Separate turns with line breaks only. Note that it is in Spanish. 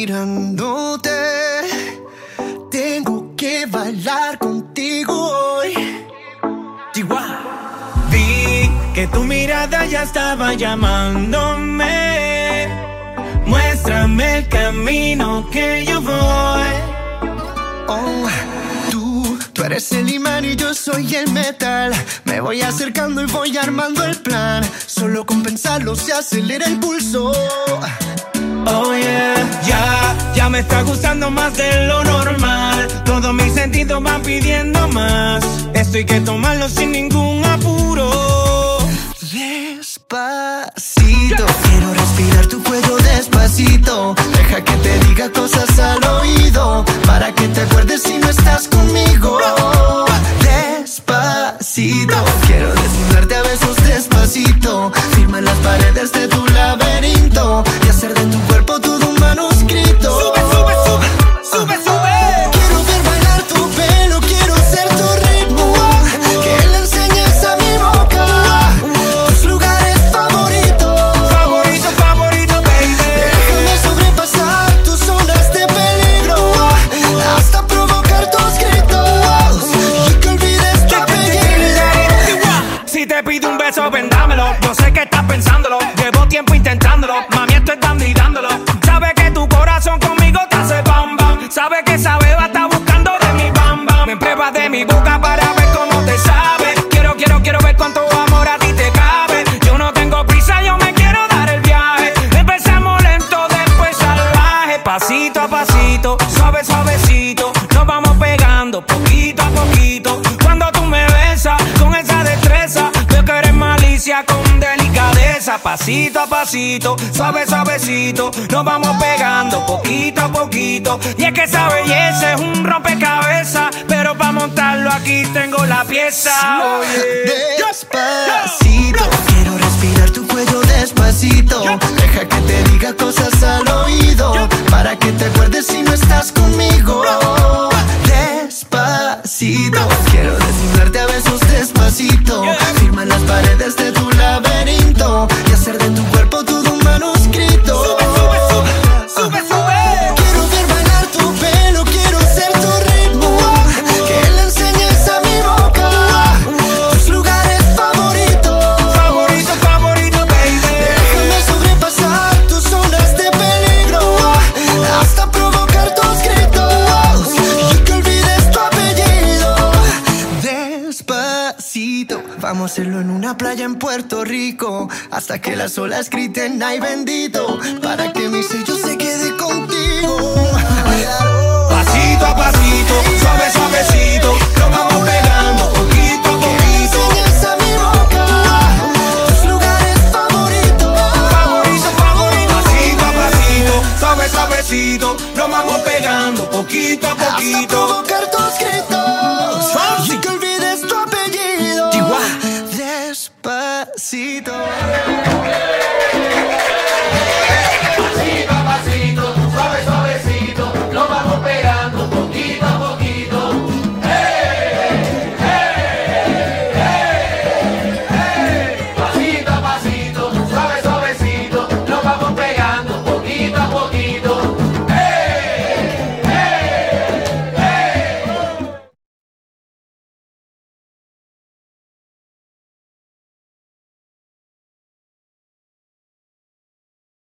mirándote. Tengo que bailar contigo hoy.
Chihuahua. Vi que tu mirada ya estaba llamándome. Muéstrame el camino que yo voy.
Oh, tú eres el imán y yo soy el metal. Me voy acercando y voy armando el plan. Solo con pensarlo se acelera el pulso.
Oh yeah, ya me está gustando más de lo normal. Todos mis sentidos van pidiendo más. Esto hay que tomarlo sin ningún apuro.
Despacito, quiero respirar tu cuello despacito. Deja que te diga cosas al oído, para que te acuerdes si no estás conmigo. Despacito, quiero desnudarte a besos despacito. Firma en las paredes de tu laberinto y hacer de tu cuerpo todo un manuscrito.
Sube, sube, sube, sube, sube.
Quiero ver bailar tu pelo, quiero ser tu ritmo. Que le enseñes a mi boca tus lugares favoritos.
Favorito, favorito, baby.
Déjame sobrepasar tus zonas de peligro hasta provocar tus gritos y que olvides tu apellido.
Si te pido un beso, ven dámelo. Yo sé que estás pensándolo, llevo tiempo intentándolo. Mami, esto es dando y dándolo. Sabe que tu corazón conmigo te hace bam bam. Sabe que esa beba está buscando de mi bam bam. Me pruebas de mi boca para ver cómo te sabe. Quiero ver cuánto amor a ti te cabe. Yo no tengo prisa, yo me quiero dar el viaje. Empezamos lento, después salvaje. Pasito a pasito, suave, suavecito. Nos vamos pegando poquito a poquito. Cuando tú me besas con esa destreza, veo que eres malicia con delicadeza. Pasito a pasito, suave, suavecito. Nos vamos pegando poquito a poquito. Y es que esa belleza es un rompecabezas, pero para montarlo aquí tengo la pieza.
Despacito, quiero respirar tu cuello despacito. Deja que te diga cosas al oído, para que te acuerdes si no estás conmigo. Despacito, quiero desnudarte a besos despacito. Firma en las paredes de tu laberinto y hacer de tu cuerpo todo un manuscrito.
Sube, sube, sube, sube, sube.
Quiero ver bailar tu pelo, quiero ser tu ritmo. Que le enseñes a mi boca tus lugares favoritos.
Favorito, favorito, baby.
Déjame sobrepasar tus zonas de peligro hasta provocar tus gritos y que olvides tu apellido. Despacito, vamos a hacerlo en una playa en Puerto Rico, hasta que las olas griten ay bendito, para que mi sello se quede contigo.
Pasito a pasito, suave, suavecito. Nos vamos pegando poquito a poquito.
Enseñas a mi boca tus lugares favoritos.
Favorito, favorito. Pasito a pasito, suave, suavecito. Nos vamos pegando poquito a
Hasta
poquito.
provocar tus gritos.